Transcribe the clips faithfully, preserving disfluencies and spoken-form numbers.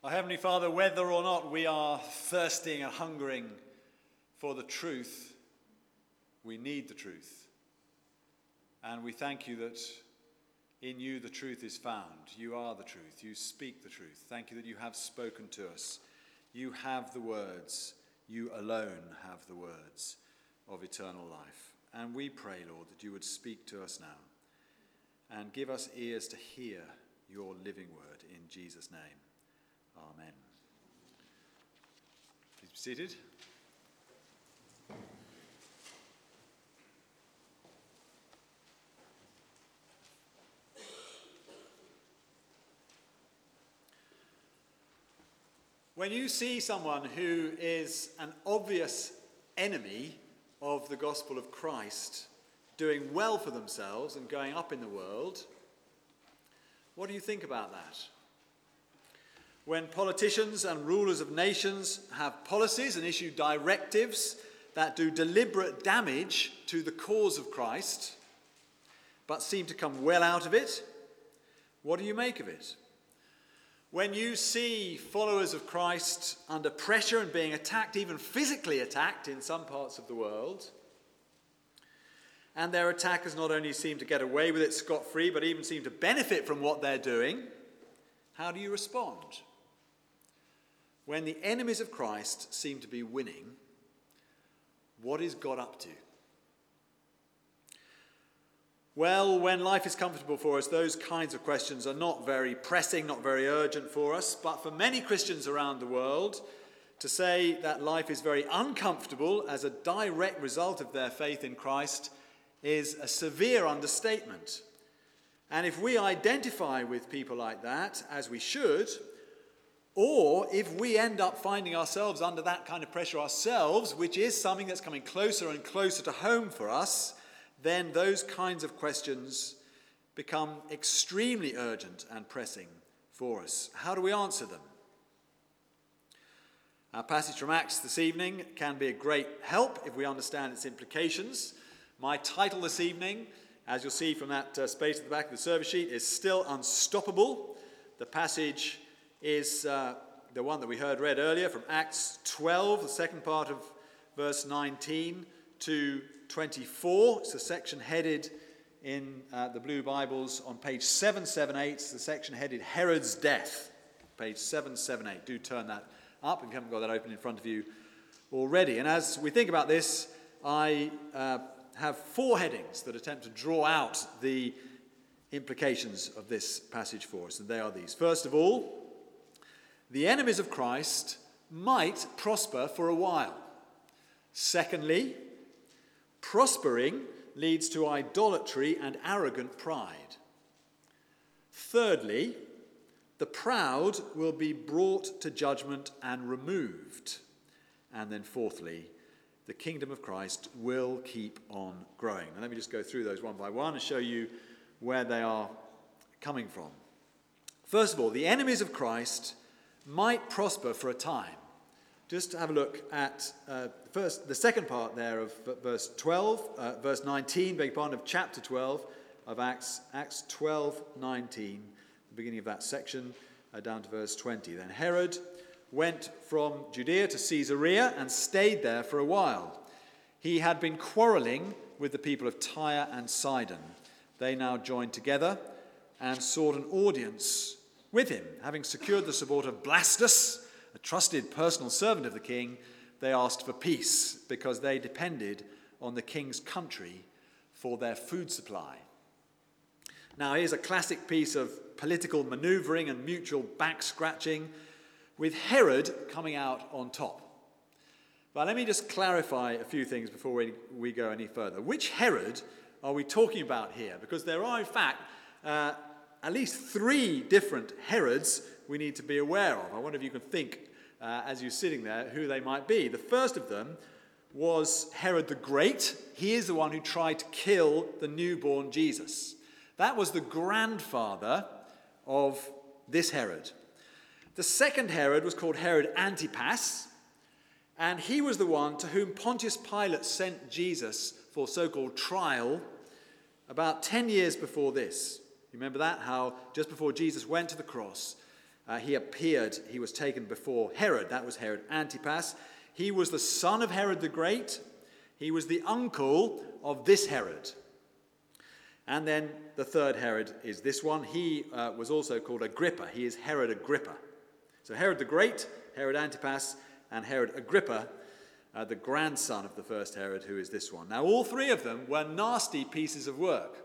Our Heavenly Father, whether or not we are thirsting and hungering for the truth, we need the truth. And we thank you that in you the truth is found. You are the truth. You speak the truth. Thank you that you have spoken to us. You have the words. You alone have the words of eternal life. And we pray, Lord, that you would speak to us now and give us ears to hear your living word in Jesus' name. Amen. Please be seated. When you see someone who is an obvious enemy of the gospel of Christ doing well for themselves and going up in the world, what do you think about that? When politicians and rulers of nations have policies and issue directives that do deliberate damage to the cause of Christ, but seem to come well out of it, what do you make of it? When you see followers of Christ under pressure and being attacked, even physically attacked in some parts of the world, and their attackers not only seem to get away with it scot-free, but even seem to benefit from what they're doing, how do you respond? When the enemies of Christ seem to be winning, what is God up to? Well, when life is comfortable for us, those kinds of questions are not very pressing, not very urgent for us. But for many Christians around the world, to say that life is very uncomfortable as a direct result of their faith in Christ is a severe understatement. And if we identify with people like that, as we should, or if we end up finding ourselves under that kind of pressure ourselves, which is something that's coming closer and closer to home for us, then those kinds of questions become extremely urgent and pressing for us. How do we answer them? Our passage from Acts this evening can be a great help if we understand its implications. My title this evening, as you'll see from that uh, space at the back of the service sheet, is Still Unstoppable. The passage is uh, the one that we heard read earlier from Acts twelve, the second part of verse nineteen to twenty-four. It's a section headed in uh, the blue Bibles on page seven seventy-eight. It's the section headed Herod's Death, page seven seventy-eight. Do turn that up if you haven't got that open in front of you already. And as we think about this, I uh, have four headings that attempt to draw out the implications of this passage for us, and they are these. First of all, the enemies of Christ might prosper for a while. Secondly, prospering leads to idolatry and arrogant pride. Thirdly, the proud will be brought to judgment and removed. And then fourthly, the kingdom of Christ will keep on growing. And let me just go through those one by one and show you where they are coming from. First of all, the enemies of Christ might prosper for a time. Just to have a look at uh, first the second part there of verse twelve, uh, verse nineteen, beg your pardon, of chapter twelve of Acts, Acts twelve nineteen, the beginning of that section, uh, down to verse twenty. Then Herod went from Judea to Caesarea and stayed there for a while. He had been quarreling with the people of Tyre and Sidon. They now joined together and sought an audience with him. Having secured the support of Blastus, a trusted personal servant of the king, they asked for peace because they depended on the king's country for their food supply. Now, here's a classic piece of political maneuvering and mutual back-scratching, with Herod coming out on top. But let me just clarify a few things before we, we go any further. Which Herod are we talking about here? Because there are, in fact, uh, at least three different Herods we need to be aware of. I wonder if you can think, uh, as you're sitting there, who they might be. The first of them was Herod the Great. He is the one who tried to kill the newborn Jesus. That was the grandfather of this Herod. The second Herod was called Herod Antipas, and he was the one to whom Pontius Pilate sent Jesus for so-called trial about ten years before this. You remember that? How just before Jesus went to the cross, uh, he appeared, he was taken before Herod. That was Herod Antipas. He was the son of Herod the Great. He was the uncle of this Herod. And then the third Herod is this one. He uh, was also called Agrippa. He is Herod Agrippa. So Herod the Great, Herod Antipas, and Herod Agrippa, uh, the grandson of the first Herod, who is this one. Now, all three of them were nasty pieces of work.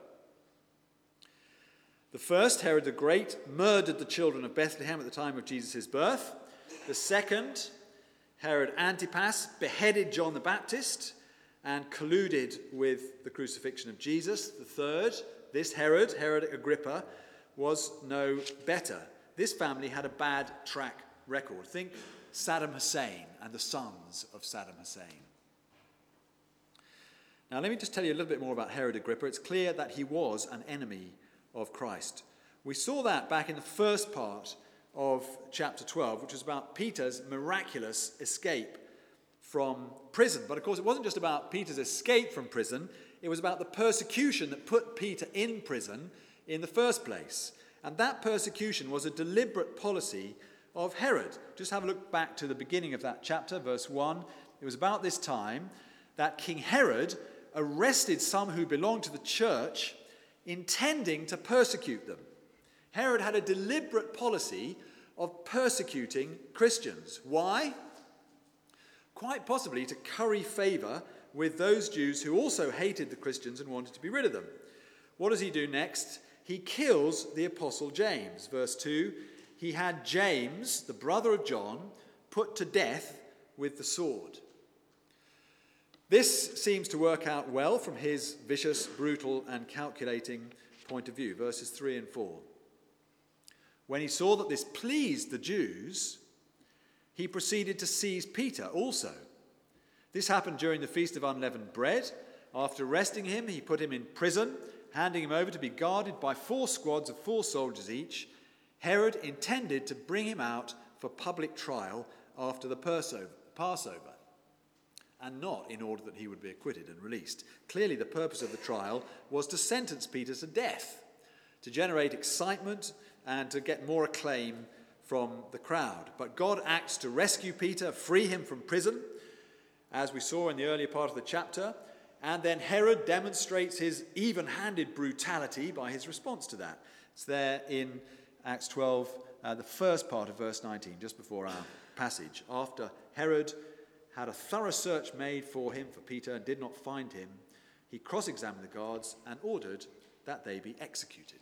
The first, Herod the Great, murdered the children of Bethlehem at the time of Jesus' birth. The second, Herod Antipas, beheaded John the Baptist and colluded with the crucifixion of Jesus. The third, this Herod, Herod Agrippa, was no better. This family had a bad track record. Think Saddam Hussein and the sons of Saddam Hussein. Now, let me just tell you a little bit more about Herod Agrippa. It's clear that he was an enemy of Christ. We saw that back in the first part of chapter twelve, which was about Peter's miraculous escape from prison. But of course, it wasn't just about Peter's escape from prison. It was about the persecution that put Peter in prison in the first place. And that persecution was a deliberate policy of Herod. Just have a look back to the beginning of that chapter, verse one. It was about this time that King Herod arrested some who belonged to the church, intending to persecute them. Herod had a deliberate policy of persecuting Christians. Why? Quite possibly to curry favour with those Jews who also hated the Christians and wanted to be rid of them. What does he do next? He kills the apostle James. Verse two, he had James, the brother of John, put to death with the sword. This seems to work out well from his vicious, brutal, and calculating point of view. Verses three and four. When he saw that this pleased the Jews, he proceeded to seize Peter also. This happened during the Feast of Unleavened Bread. After arresting him, he put him in prison, handing him over to be guarded by four squads of four soldiers each. Herod intended to bring him out for public trial after the Passover, and not in order that he would be acquitted and released. Clearly, the purpose of the trial was to sentence Peter to death, to generate excitement and to get more acclaim from the crowd. But God acts to rescue Peter, free him from prison, as we saw in the earlier part of the chapter. And then Herod demonstrates his even-handed brutality by his response to that. It's there in Acts twelve, uh, the first part of verse nineteen, just before our passage. After Herod had a thorough search made for him, for Peter, and did not find him, he cross-examined the guards and ordered that they be executed.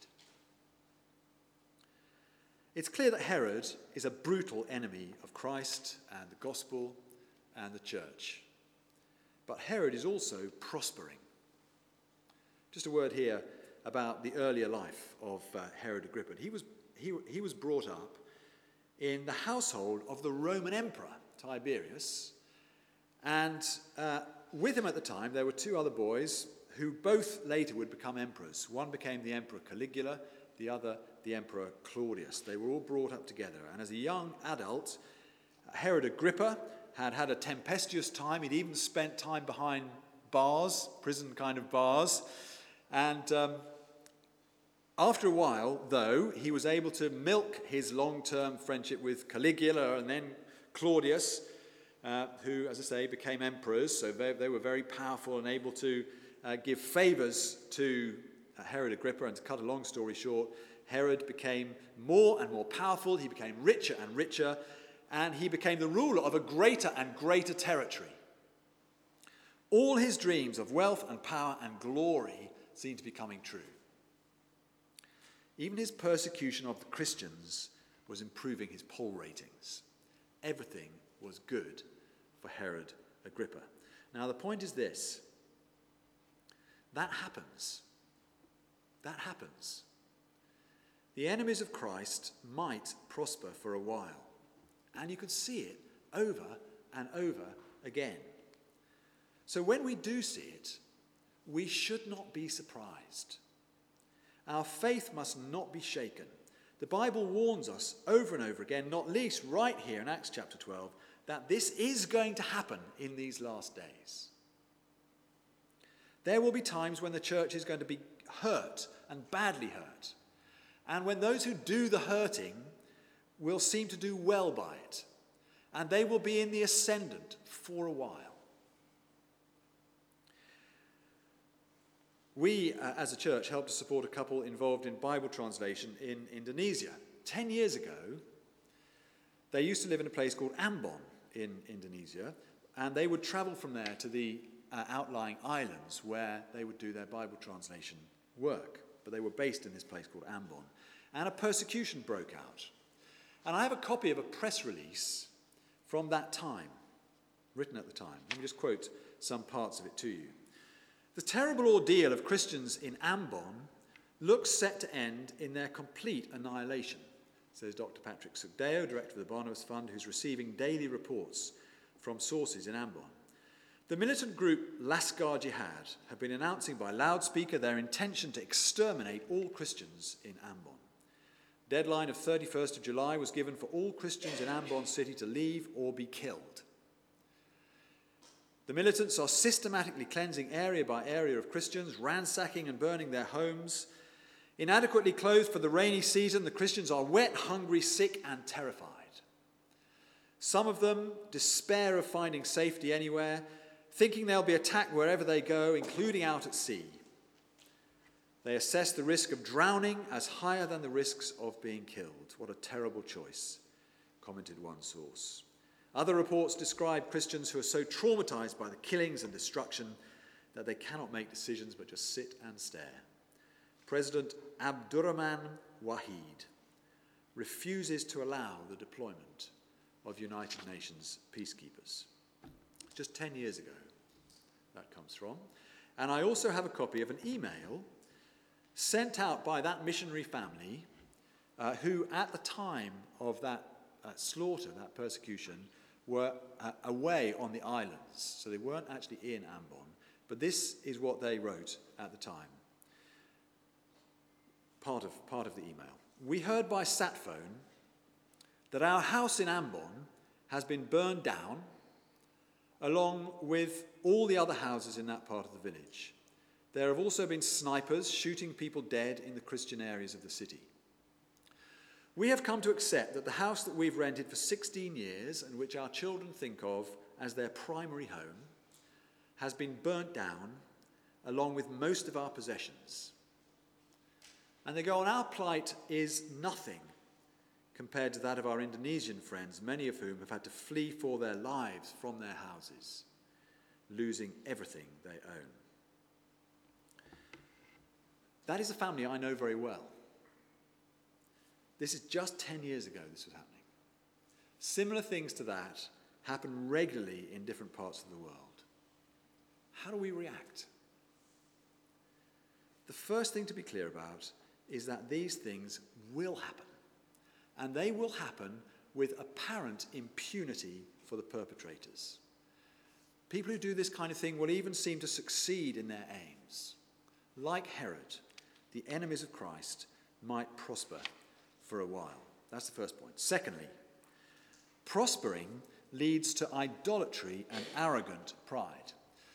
It's clear that Herod is a brutal enemy of Christ and the gospel and the church. But Herod is also prospering. Just a word here about the earlier life of uh, Herod Agrippa. He was, he, he was brought up in the household of the Roman emperor, Tiberius. And uh, with him at the time, there were two other boys who both later would become emperors. One became the Emperor Caligula, the other the Emperor Claudius. They were all brought up together. And as a young adult, Herod Agrippa had had a tempestuous time. He'd even spent time behind bars, prison kind of bars. And um, after a while, though, he was able to milk his long-term friendship with Caligula and then Claudius, uh, who, as I say, became emperors. So they, they were very powerful and able to uh, give favours to uh, Herod Agrippa. And to cut a long story short, Herod became more and more powerful. He became richer and richer. And he became the ruler of a greater and greater territory. All his dreams of wealth and power and glory seemed to be coming true. Even his persecution of the Christians was improving his poll ratings. Everything was good for Herod Agrippa. Now, the point is this. That happens. That happens. The enemies of Christ might prosper for a while. And you can see it over and over again. So when we do see it, we should not be surprised. Our faith must not be shaken. The Bible warns us over and over again, not least right here in Acts chapter twelve, that this is going to happen in these last days. There will be times when the church is going to be hurt and badly hurt. And when those who do the hurting will seem to do well by it, and they will be in the ascendant for a while. We, uh, as a church, helped to support a couple involved in Bible translation in Indonesia. Ten years ago, they used to live in a place called Ambon in Indonesia, and they would travel from there to the uh, outlying islands where they would do their Bible translation work. But they were based in this place called Ambon. And a persecution broke out. And I have a copy of a press release from that time, written at the time. Let me just quote some parts of it to you. The terrible ordeal of Christians in Ambon looks set to end in their complete annihilation, says Doctor Patrick Sugdeo, director of the Barnabas Fund, who's receiving daily reports from sources in Ambon. The militant group Laskar Jihad have been announcing by loudspeaker their intention to exterminate all Christians in Ambon. Deadline of thirty-first of July was given for all Christians in Ambon city to leave or be killed. The militants are systematically cleansing area by area of Christians, ransacking and burning their homes. Inadequately clothed for the rainy season, the Christians are wet, hungry, sick, and terrified. Some of them despair of finding safety anywhere, thinking they'll be attacked wherever they go, including out at sea. They assess the risk of drowning as higher than the risks of being killed. What a terrible choice, commented one source. Other reports describe Christians who are so traumatized by the killings and destruction that they cannot make decisions but just sit and stare. President Abdurrahman Wahid refuses to allow the deployment of United Nations peacekeepers. Just ten years ago, that comes from. And I also have a copy of an email sent out by that missionary family uh, who, at the time of that uh, slaughter, that persecution, were uh, away on the islands. So they weren't actually in Ambon. But this is what they wrote at the time. Part of, part of the email. We heard by sat phone that our house in Ambon has been burned down along with all the other houses in that part of the village. There have also been snipers shooting people dead in the Christian areas of the city. We have come to accept that the house that we've rented for sixteen years and which our children think of as their primary home has been burnt down along with most of our possessions. And they go on, our plight is nothing compared to that of our Indonesian friends, many of whom have had to flee for their lives from their houses, losing everything they own. That is a family I know very well. This is just ten years ago this was happening. Similar things to that happen regularly in different parts of the world. How do we react? The first thing to be clear about is that these things will happen. And they will happen with apparent impunity for the perpetrators. People who do this kind of thing will even seem to succeed in their aims. Like Herod, the enemies of Christ might prosper for a while. That's the first point. Secondly, prospering leads to idolatry and arrogant pride.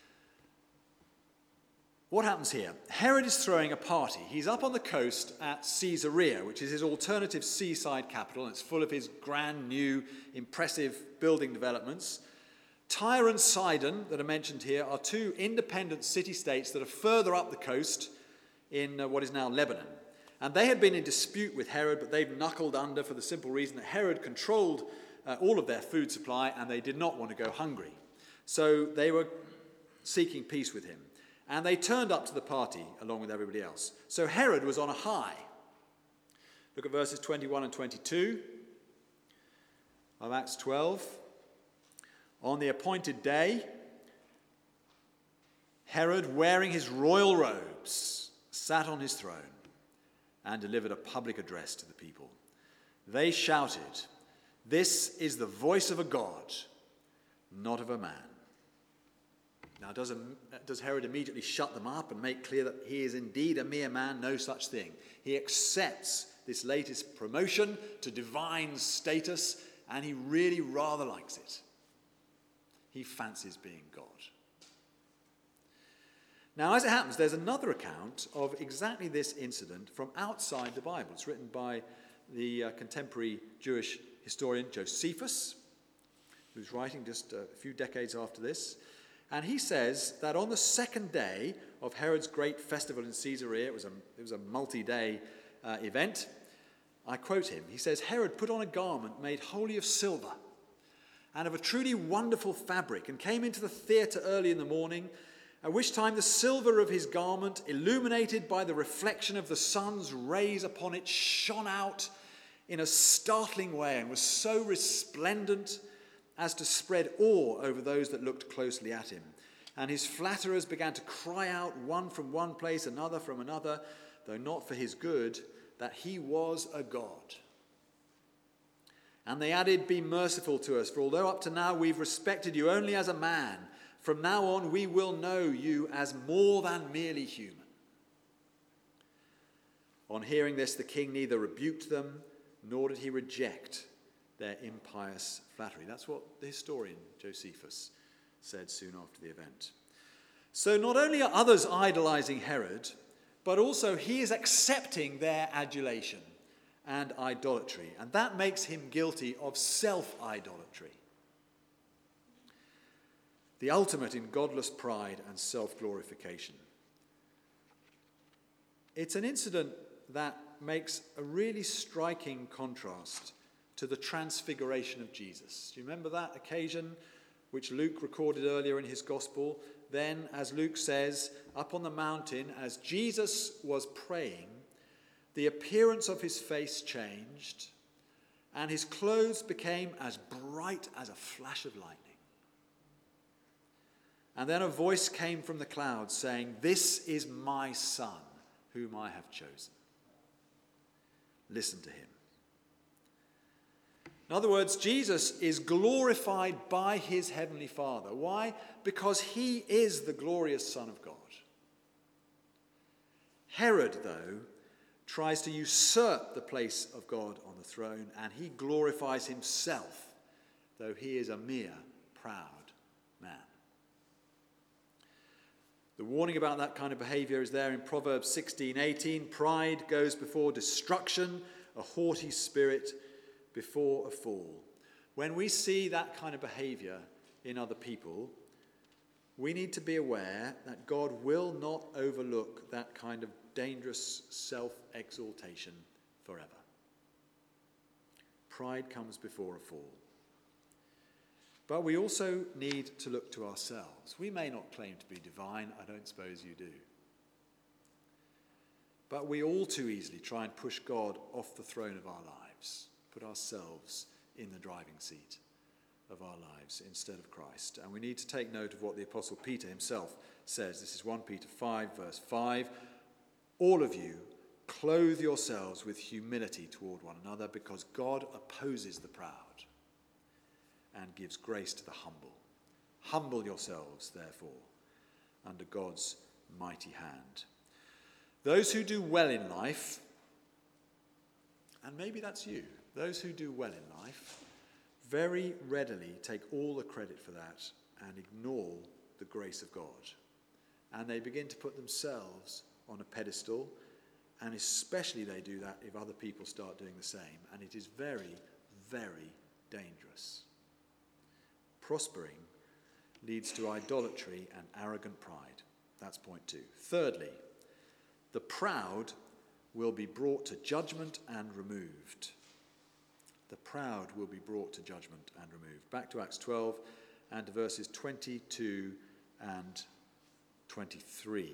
What happens here? Herod is throwing a party. He's up on the coast at Caesarea, which is his alternative seaside capital, and it's full of his grand new, impressive building developments. Tyre and Sidon, that are mentioned here, are two independent city-states that are further up the coast in uh, what is now Lebanon. And they had been in dispute with Herod, but they've knuckled under for the simple reason that Herod controlled uh, all of their food supply, and they did not want to go hungry. So they were seeking peace with him. And they turned up to the party along with everybody else. So Herod was on a high. Look at verses twenty-one and twenty-two of Acts twelve. On the appointed day, Herod, wearing his royal robes, sat on his throne and delivered a public address to the people. They shouted, "This is the voice of a God, not of a man." Now, does, a, does Herod immediately shut them up and make clear that he is indeed a mere man? No such thing. He accepts this latest promotion to divine status, and he really rather likes it. He fancies being God. Now, as it happens, there's another account of exactly this incident from outside the Bible. It's written by the uh, contemporary Jewish historian Josephus, who's writing just a few decades after this. And he says that on the second day of Herod's great festival in Caesarea, it was a, it was a multi-day uh, event, I quote him, he says, Herod put on a garment made wholly of silver and of a truly wonderful fabric, and came into the theatre early in the morning, at which time the silver of his garment, illuminated by the reflection of the sun's rays upon it, shone out in a startling way and was so resplendent as to spread awe over those that looked closely at him. And his flatterers began to cry out, one from one place, another from another, though not for his good, that he was a god. And they added, be merciful to us, for although up to now we've respected you only as a man, from now on we will know you as more than merely human. On hearing this, the king neither rebuked them, nor did he reject their impious flattery. That's what the historian Josephus said soon after the event. So not only are others idolizing Herod, but also he is accepting their adulation and idolatry, and that makes him guilty of self-idolatry. The ultimate in godless pride and self-glorification. It's an incident that makes a really striking contrast to the transfiguration of Jesus. Do you remember that occasion which Luke recorded earlier in his gospel? Then, as Luke says, up on the mountain, as Jesus was praying, the appearance of his face changed, and his clothes became as bright as a flash of lightning. And then a voice came from the clouds saying, this is my son, whom I have chosen. Listen to him. In other words, Jesus is glorified by his heavenly Father. Why? Because he is the glorious Son of God. Herod, though, tries to usurp the place of God on the throne, and he glorifies himself, though he is a mere proud man. The warning about that kind of behavior is there in Proverbs sixteen eighteen. Pride goes before destruction, a haughty spirit before a fall. When we see that kind of behavior in other people, we need to be aware that God will not overlook that kind of dangerous self-exaltation forever. Pride comes before a fall. But we also need to look to ourselves. We may not claim to be divine, I don't suppose you do. But we all too easily try and push God off the throne of our lives, put ourselves in the driving seat of our lives instead of Christ. And we need to take note of what the Apostle Peter himself says. This is First Peter five, verse five. All of you, clothe yourselves with humility toward one another, because God opposes the proud and gives grace to the humble. Humble yourselves, therefore, under God's mighty hand. Those who do well in life, and maybe that's you, those who do well in life, very readily take all the credit for that and ignore the grace of God. And they begin to put themselves on a pedestal, and especially they do that if other people start doing the same. And it is very, very dangerous. Prospering leads to idolatry and arrogant pride. That's point two. Thirdly, the proud will be brought to judgment and removed. The proud will be brought to judgment and removed. Back to Acts twelve and to verses twenty-two and twenty-three.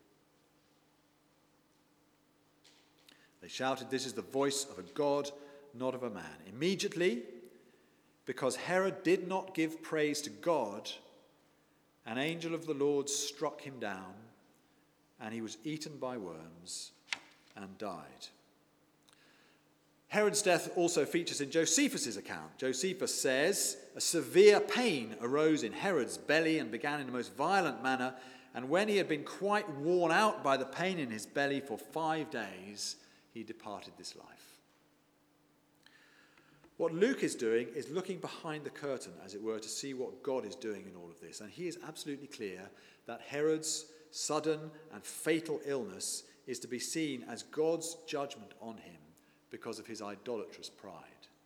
They shouted, this is the voice of a God, not of a man. Immediately, because Herod did not give praise to God, an angel of the Lord struck him down, and he was eaten by worms and died. Herod's death also features in Josephus' account. Josephus says, a severe pain arose in Herod's belly and began in the most violent manner, and when he had been quite worn out by the pain in his belly for five days, he departed this life. What Luke is doing is looking behind the curtain, as it were, to see what God is doing in all of this. And he is absolutely clear that Herod's sudden and fatal illness is to be seen as God's judgment on him because of his idolatrous pride.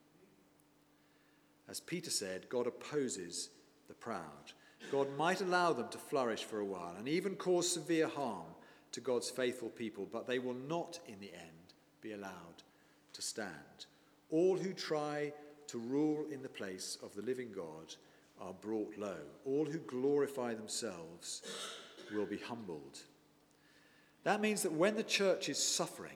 As Peter said, God opposes the proud. God might allow them to flourish for a while and even cause severe harm to God's faithful people, but they will not, in the end, be allowed to stand. All who try to rule in the place of the living God are brought low. All who glorify themselves will be humbled. That means that when the church is suffering,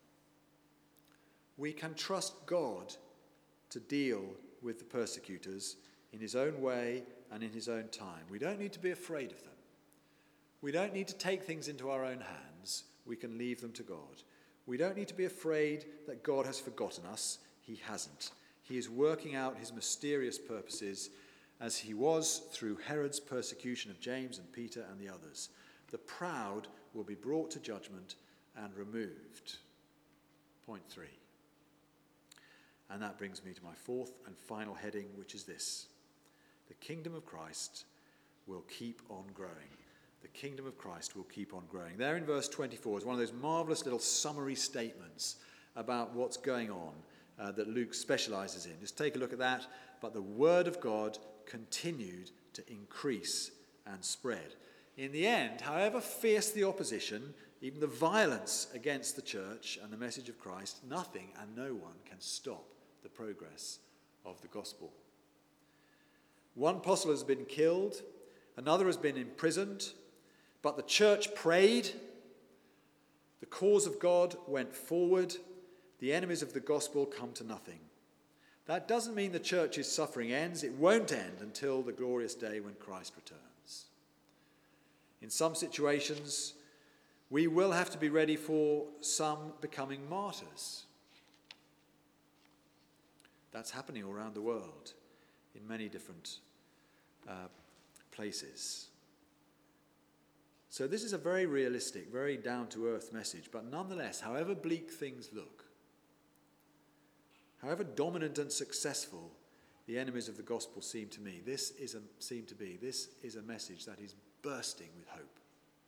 we can trust God to deal with the persecutors in his own way and in his own time. We don't need to be afraid of them. We don't need to take things into our own hands. We can leave them to God. We don't need to be afraid that God has forgotten us. He hasn't. He is working out his mysterious purposes as he was through Herod's persecution of James and Peter and the others. The proud will be brought to judgment and removed. Point three. And that brings me to my fourth and final heading, which is this. The kingdom of Christ will keep on growing. The kingdom of Christ will keep on growing. There in verse twenty-four is one of those marvellous little summary statements about what's going on uh, that Luke specialises in. Just take a look at that. But the word of God continued to increase and spread. In the end, however fierce the opposition, even the violence against the church and the message of Christ, nothing and no one can stop the progress of the gospel. One apostle has been killed, another has been imprisoned, but the church prayed, the cause of God went forward, the enemies of the gospel come to nothing. That doesn't mean the church's suffering ends. It won't end until the glorious day when Christ returns. In some situations, we will have to be ready for some becoming martyrs. That's happening all around the world in many different uh, places. So this is a very realistic, very down-to-earth message, but nonetheless, however bleak things look, however dominant and successful the enemies of the gospel seem to me, this is a, seem to be, this is a message that is bursting with hope.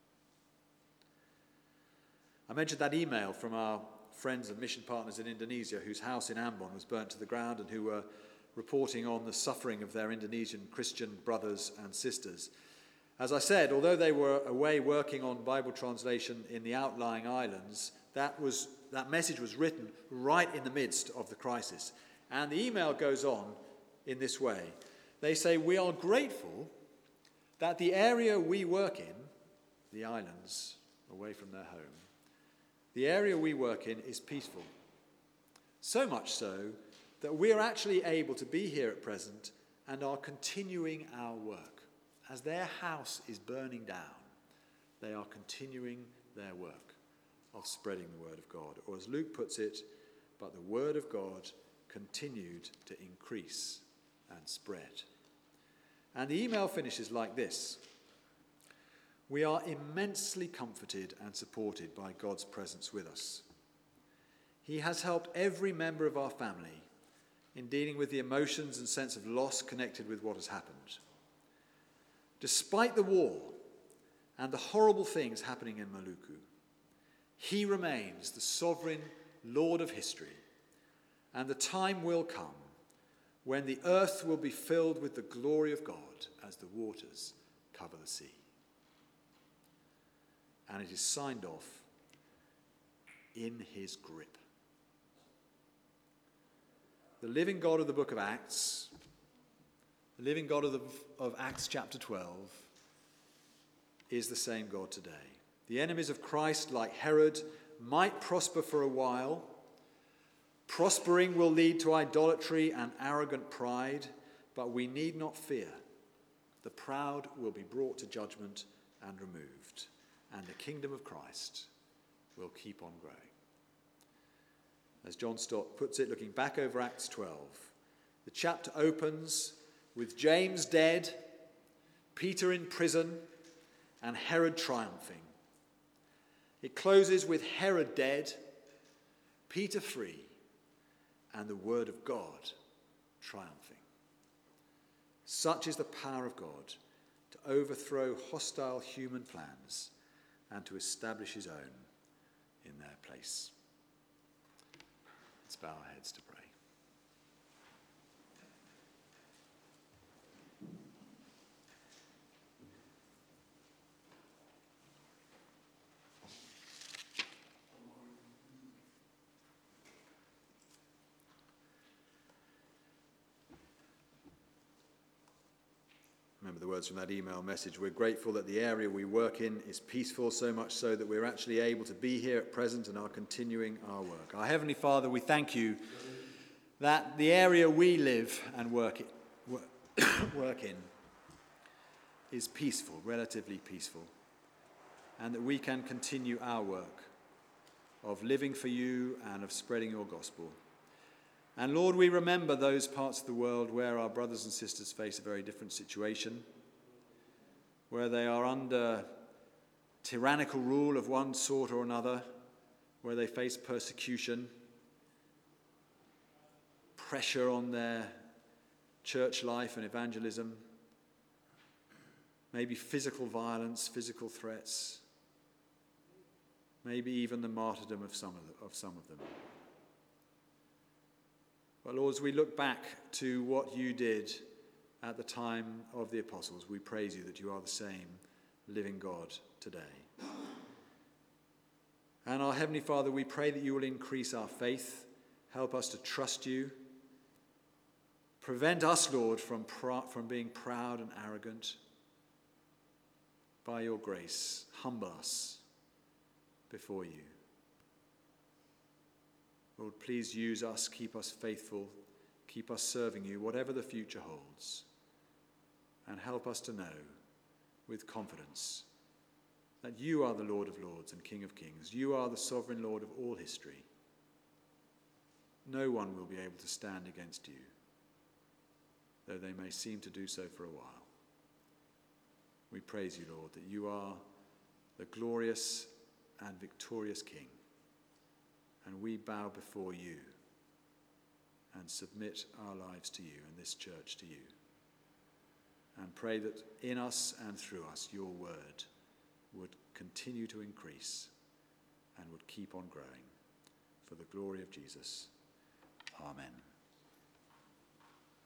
I mentioned that email from our friends and mission partners in Indonesia whose house in Ambon was burnt to the ground and who were reporting on the suffering of their Indonesian Christian brothers and sisters. As I said, although they were away working on Bible translation in the outlying islands, that was that message was written right in the midst of the crisis. And the email goes on in this way. They say, "We are grateful that the area we work in," the islands away from their home, "the area we work in is peaceful. So much so that we are actually able to be here at present and are continuing our work. As their house is burning down, they are continuing their work of spreading the word of God." Or as Luke puts it, "But the word of God continued to increase and spread." And the email finishes like this. "We are immensely comforted and supported by God's presence with us. He has helped every member of our family in dealing with the emotions and sense of loss connected with what has happened. Despite the war and the horrible things happening in Maluku, he remains the sovereign Lord of history, and the time will come when the earth will be filled with the glory of God as the waters cover the sea." And it is signed off, "in his grip." The living God of the book of Acts, the living God of, the, of Acts chapter twelve, is the same God today. The enemies of Christ, like Herod, might prosper for a while. Prospering will lead to idolatry and arrogant pride, but we need not fear. The proud will be brought to judgment and removed, and the kingdom of Christ will keep on growing. As John Stott puts it, looking back over Acts twelve, the chapter opens with James dead, Peter in prison, and Herod triumphing. It closes with Herod dead, Peter free, and the word of God triumphing. Such is the power of God to overthrow hostile human plans and to establish his own in their place. Let's bow our heads to pray. Remember the words from that email message. We're grateful that the area we work in is peaceful, so much so that we're actually able to be here at present and are continuing our work. Our Heavenly Father, we thank you that the area we live and work in, work in is peaceful, relatively peaceful, and that we can continue our work of living for you and of spreading your gospel. And Lord, we remember those parts of the world where our brothers and sisters face a very different situation, where they are under tyrannical rule of one sort or another, where they face persecution, pressure on their church life and evangelism, maybe physical violence, physical threats, maybe even the martyrdom of some of, the, of some of them. But Lord, as we look back to what you did at the time of the apostles, we praise you that you are the same living God today. And our Heavenly Father, we pray that you will increase our faith, help us to trust you, prevent us, Lord, from, pr- from being proud and arrogant. By your grace, humble us before you. Lord, please use us, keep us faithful, keep us serving you, whatever the future holds, and help us to know with confidence that you are the Lord of Lords and King of Kings. You are the sovereign Lord of all history. No one will be able to stand against you, though they may seem to do so for a while. We praise you, Lord, that you are the glorious and victorious King. And we bow before you and submit our lives to you and this church to you. And pray that in us and through us, your word would continue to increase and would keep on growing. For the glory of Jesus. Amen.